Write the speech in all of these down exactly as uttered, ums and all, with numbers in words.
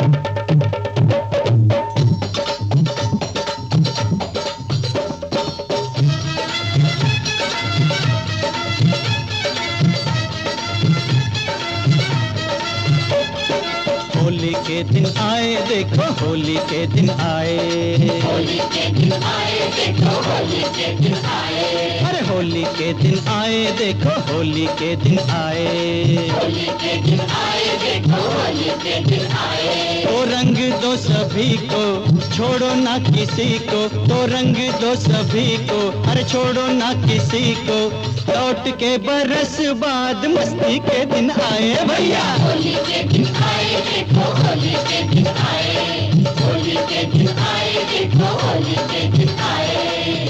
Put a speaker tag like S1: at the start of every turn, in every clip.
S1: होली के दिन आए देखो होली के दिन आए,
S2: होली के दिन आए देखो होली के दिन आए,
S1: अरे होली के दिन आए देखो होली के दिन आए,
S2: होली के दिन आए देखो होली के दिन आए।
S1: तो रंग दो सभी को छोड़ो ना किसी को, तो रंग दो सभी को अरे छोड़ो ना किसी को, लौट के बरस बाद मस्ती के दिन आए भैया।
S2: होली के दिन आए देखो होली के दिन आए, होली के दिन आए देखो होली के दिन आए।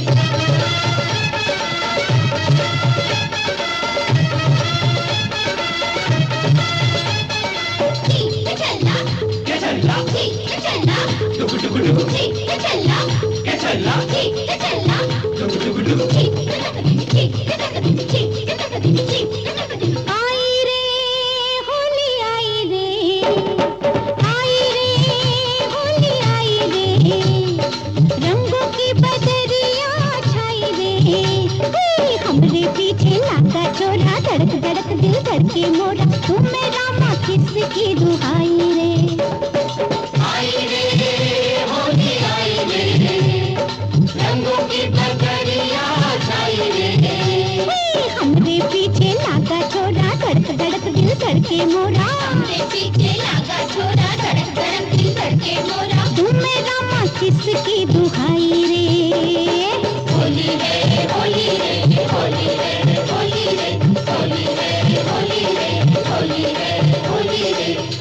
S3: हमरे पीछे लागा चोरा धड़क धड़क दिल करके मोरा, तू मेरा माँ किसकी दुहाई रे।
S2: आई रे होली आई रे, रंगों की बदरिया छाई रे।
S3: हमरे पीछे लागा चोरा धड़क धड़क दिल करके मोरा,
S2: हमरे पीछे लागा छोरा धड़क धड़क दिल करके मोरा,
S3: तू मेरा माँ किसकी दुहाई रे।
S2: होली है होली है होली है होली है होली है होली है होली है होली है।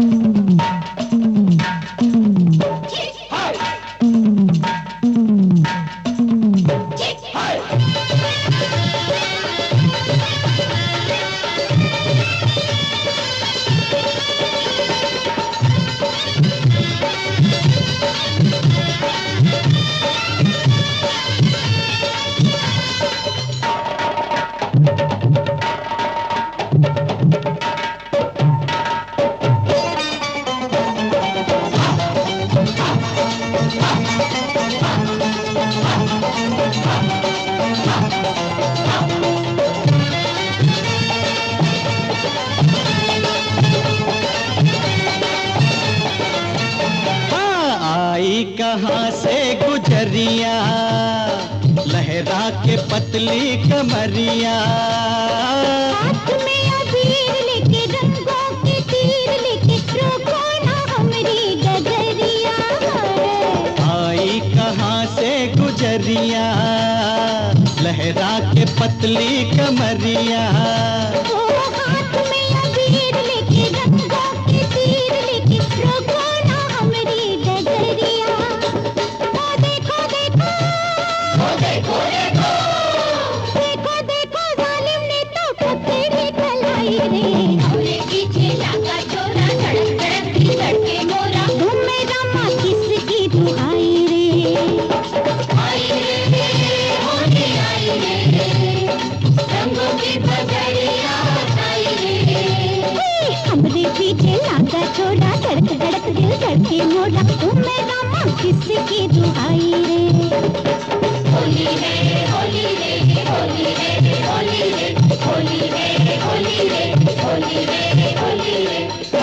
S1: कहाँ से गुजरिया लहरा के पतली कमरिया,
S3: हाथ में अबीर लेके रंगों के तीर लेके रोको ना हमरी गगरिया।
S1: आई कहाँ से गुजरिया लहरा के पतली कमरिया,
S3: ओ हाथ में अबीर लेके रंगों के तीर लेके रोको ना हमरी गगरिया। ओ देखो देखो
S2: ओ देखो देखो
S3: देखो देखो जालिम ने तो पकड़ी कलाई रे।
S2: हमरे पीछे लागा चोरा धड़क धड़क दिल करके मोरा,
S3: तू मेरा माँ किसकी दुहाई रे।
S2: आई रे होली आई रे, रंगों की बदरिया छाई रे।
S3: हमरे पीछे लागा छोड़ा धड़क धड़क दिल करके मोरा, तू मेरा माँ किसकी दुहाई रे।
S2: होली है होली है होली है होली है होली है होली है होली है होली है।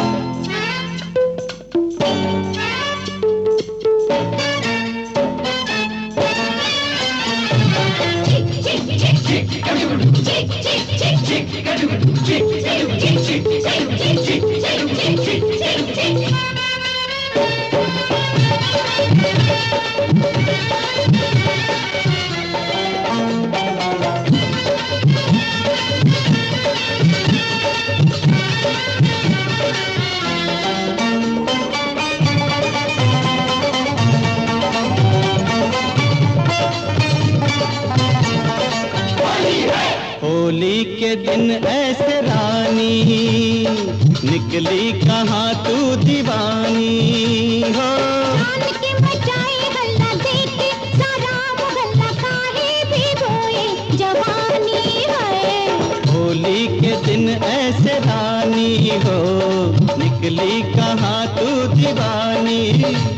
S1: होली के दिन ऐसे रानी निकली कहाँ तू दीवानी हो।
S3: जान के मचाए हल्ला देखे सारा मोहल्ला काहे भी रोए जवानी है।
S1: होली के दिन ऐसे रानी हो निकली निकली कहाँ तू दीवानी।